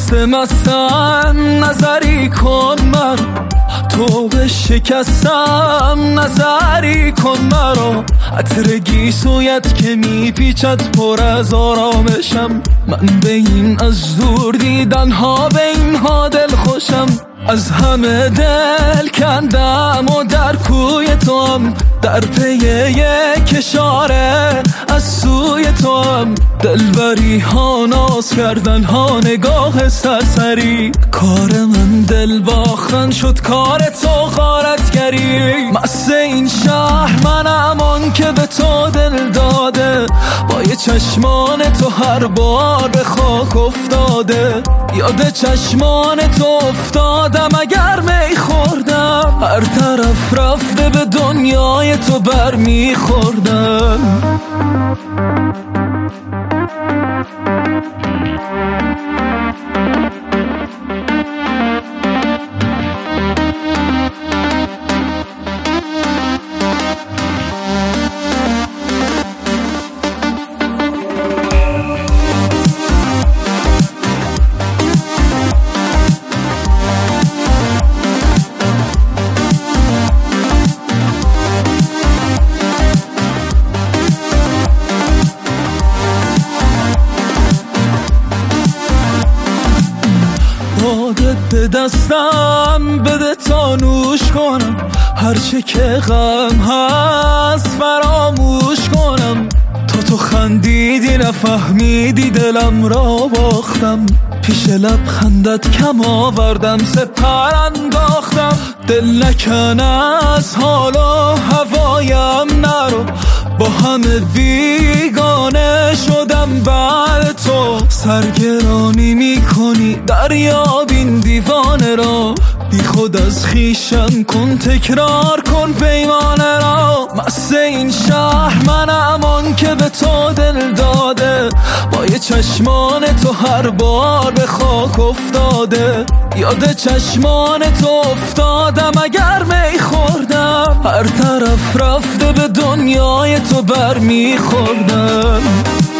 مستم نظری کن من تو به شکستم نظری کن مرا عطر گیسویت که میپیچد پر از آرامشم من به این از دور دیدن ها به اینها دل خوشم از همه دل کندم و در کوی تو هم در پی یک اشاره از سوی تو هم دلبری ها ناز کردن ها نگاه سرسری کار من دل باختن شد کار تو غارتگری مست این شهر منم آن که به تو دل داده با یه چشمان تو هر بار به خاک افتاده یاد چشمان تو افتادم اگر می خوردم هر طرف رفته به دنیای تو بر می خوردم بادت به دستم بده تا نوش کنم هرچه که غم هست فراموش کنم تو خندیدی نفهمیدی دلم را باختم پیش لبخندت کم آوردم سپر انداختم دل نکن از حال و هوایم نرو با همه بیگانه شدم بعد تو سرگرانی میکنی دریابین دیوانه را بی خود از خیشم کن تکرار کن پیمانه را مست این شهر منم آن که به تو دل داده با یه چشمان تو هر بار به خاک افتاده یاد چشمان تو افتادم اگر می خوردم هر طرف رفته به دنیای تو بر می خوردم